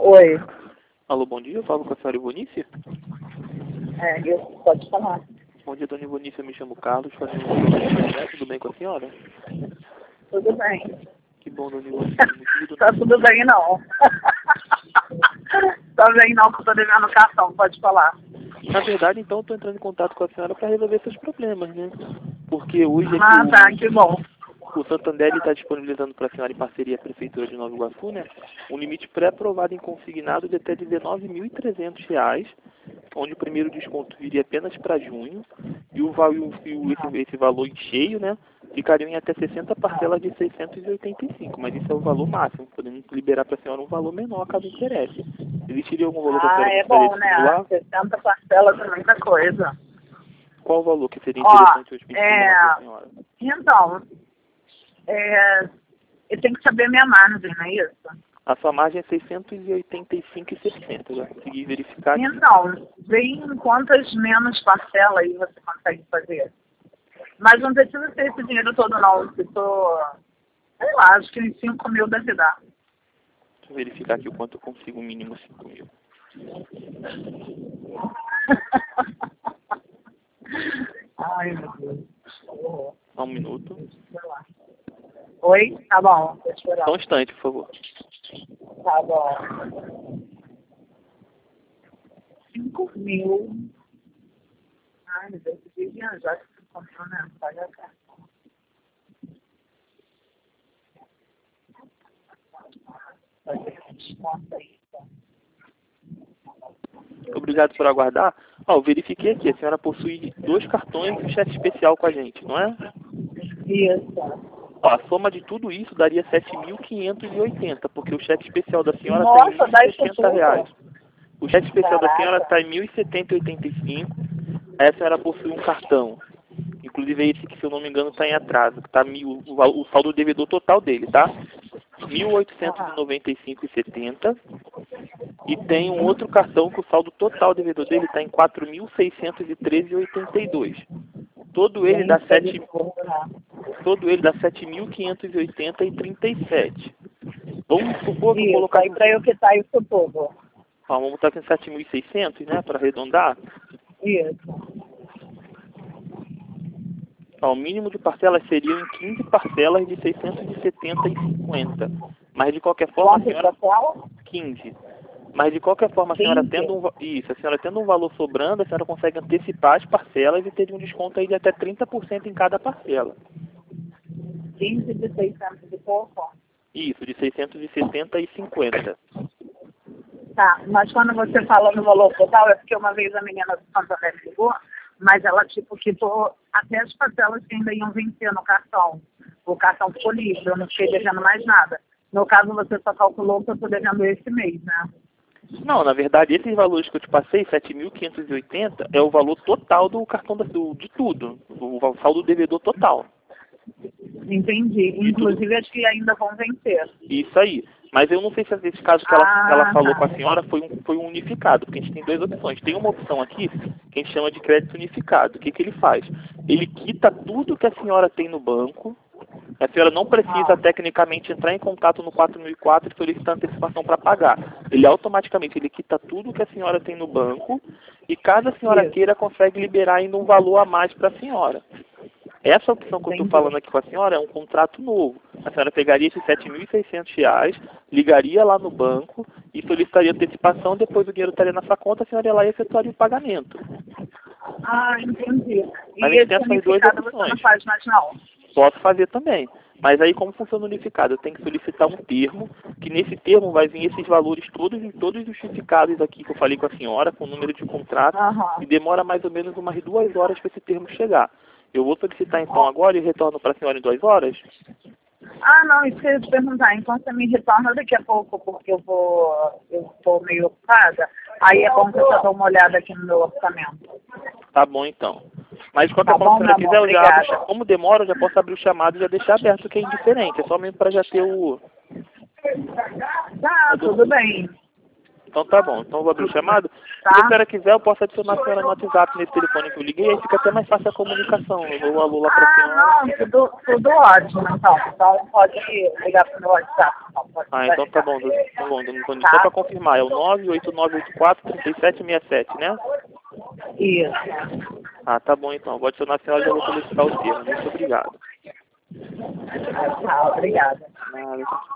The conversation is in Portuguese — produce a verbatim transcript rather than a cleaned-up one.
Oi. Alô, bom dia, eu falo com a senhora Ivonice? É, eu, pode falar. Bom dia, dona Ivonice, eu me chamo Carlos, fazendo um... Tudo bem com a senhora? Tudo bem. Que bom, dona Ivonice. Motivo Tá tudo bem, não. Tá bem, não, que eu tô devendo cartão, pode falar. Na verdade, então, eu tô entrando em contato com a senhora para resolver seus problemas, né? Porque hoje é que Ah, o... tá, que bom. O Santander está disponibilizando para a senhora, em parceria com a Prefeitura de Nova Iguaçu, né, um limite pré-aprovado em consignado de até dezenove mil e trezentos reais, onde o primeiro desconto viria apenas para junho, e, o, val- e o- e o- esse, esse valor em cheio, né, ficariam em até sessenta parcelas de seiscentos e oitenta e cinco, mas isso é o valor máximo, podendo liberar para a senhora um valor menor, caso interesse. Existiria algum valor que a Ah, senhora é gostaria bom, de né? simular? sessenta parcelas é muita coisa. Qual o valor que seria Ó, interessante hoje para é... para a senhora? Então, é... eu tenho que saber minha margem, não é isso? A sua margem é seiscentos e oitenta e cinco e sessenta, já consegui verificar aqui. Então, vem quantas menos parcelas aí você consegue fazer. Mas não precisa ser esse dinheiro todo, não. Se tô, sei lá, acho que uns cinco mil deve dar. Deixa eu verificar aqui o quanto eu consigo, o mínimo cinco mil. Ai, meu Deus. Só um minuto. Oi? Tá bom, tô esperando. Só um instante, por favor. Tá bom. Cinco mil. Ai, meu Deus, eu devia viajar que você comprou, né? Paga a cartão. Fazer desconto aí, então. Obrigado por aguardar. Ó, eu verifiquei aqui, a senhora possui dois cartões e um cheque especial com a gente, não é? Isso. Ó, a soma de tudo isso daria sete mil quinhentos e oitenta, porque o cheque especial da senhora Nossa, está dá em isso mil e sessenta reais. tudo? O cheque especial da senhora Caraca. está em mil e setenta e oitenta e cinco. Aí a senhora possui um cartão. Inclusive esse que, se eu não me engano, está em atraso. Tá mil, o, val- o saldo devedor total dele, tá? mil oitocentos e noventa e cinco reais e setenta centavos. E tem um outro cartão que o saldo total devedor dele está em quatro mil seiscentos e treze reais e oitenta e dois centavos. Todo ele dá sete, todo ele dá sete mil quinhentos e oitenta reais e trinta e sete centavos. Vamos supor que eu Isso, colocar aí pra eu quitar isso tudo. Ó, vamos botar aqui em sete mil e seiscentos, né, para arredondar. Isso. Ó, o mínimo de parcelas seriam em quinze parcelas de seiscentos e setenta e cinquenta. Mas de qualquer forma, a Quanto senhora parcela? quinze. Mas de qualquer forma, a senhora quinze. tendo um va- isso, a senhora tendo um valor sobrando, a senhora consegue antecipar as parcelas e ter um desconto aí de até trinta por cento em cada parcela. quinze de seiscentos e pouco. Isso, de seiscentos e setenta e cinquenta. Tá, mas quando você fala no valor total, é porque uma vez a menina do Santander me ligou, mas ela, tipo, quitou até as parcelas que ainda iam vencer no cartão. O cartão ficou livre, eu não fiquei devendo mais nada. No caso, você só calculou que eu estou devendo esse mês, né? Não, na verdade, esses valores que eu te passei, sete mil quinhentos e oitenta, é o valor total do cartão da, do, de tudo. O, o saldo devedor total. Entendi. Inclusive, acho que ainda vão vencer. Isso aí. Mas eu não sei se esse caso que ela, Ah, que ela falou tá. com a senhora foi um, foi um unificado, porque a gente tem duas opções. Tem uma opção aqui que a gente chama de crédito unificado. O que, que ele faz? Ele quita tudo que a senhora tem no banco. A senhora não precisa Ah. tecnicamente entrar em contato no quatro mil e quatro e solicitar antecipação para pagar. Ele automaticamente ele quita tudo que a senhora tem no banco e caso a senhora Isso. queira consegue liberar ainda um valor a mais para a senhora. Essa opção que eu estou Entendi. falando aqui com a senhora é um contrato novo. A senhora pegaria esses sete mil e seiscentos reais, ligaria lá no banco e solicitaria antecipação, depois o dinheiro estaria na sua conta, a senhora ia lá e efetuaria o pagamento. Ah, entendi. Mas a E gente tem esse essas duas unificado você não opções. faz mais, não? Posso fazer também. Mas aí como funciona o unificado? Eu tenho que solicitar um termo, que nesse termo vai vir esses valores todos e todos justificados aqui que eu falei com a senhora, com o número de contrato, Aham. e demora mais ou menos umas duas horas para esse termo chegar. Eu vou solicitar então agora e retorno para a senhora em duas horas? Ah, não, isso que eu ia te perguntar. Então você me retorna daqui a pouco, porque eu vou, eu estou meio ocupada. Aí é bom que eu já dou uma olhada aqui no meu orçamento. Tá bom então. Mas de qualquer Tá forma, bom, se a meu senhora amor? quiser, eu já abro, o cha- Obrigada. como demora, eu já posso abrir o chamado e já deixar aberto, que é indiferente. É só mesmo para já ter o... Tá, tudo bem. Então tá bom. Então eu vou abrir o chamado. tá? Se a senhora quiser, eu posso adicionar a senhora no WhatsApp nesse telefone que eu liguei, aí fica até mais fácil a comunicação. Eu dou o alô lá pra Ah, senhora. não, tudo, tudo ótimo, então. Então pode ligar pro meu WhatsApp. Então, pode Ah, então tá bom, tá bom, dona Antônia. Só pra confirmar, é o nove oito nove oito quatro, três sete seis sete, né? Isso. Ah, tá bom então. Vou adicionar a senhora e já vou solicitar o termo. Muito obrigado. Tá, obrigada. Nada.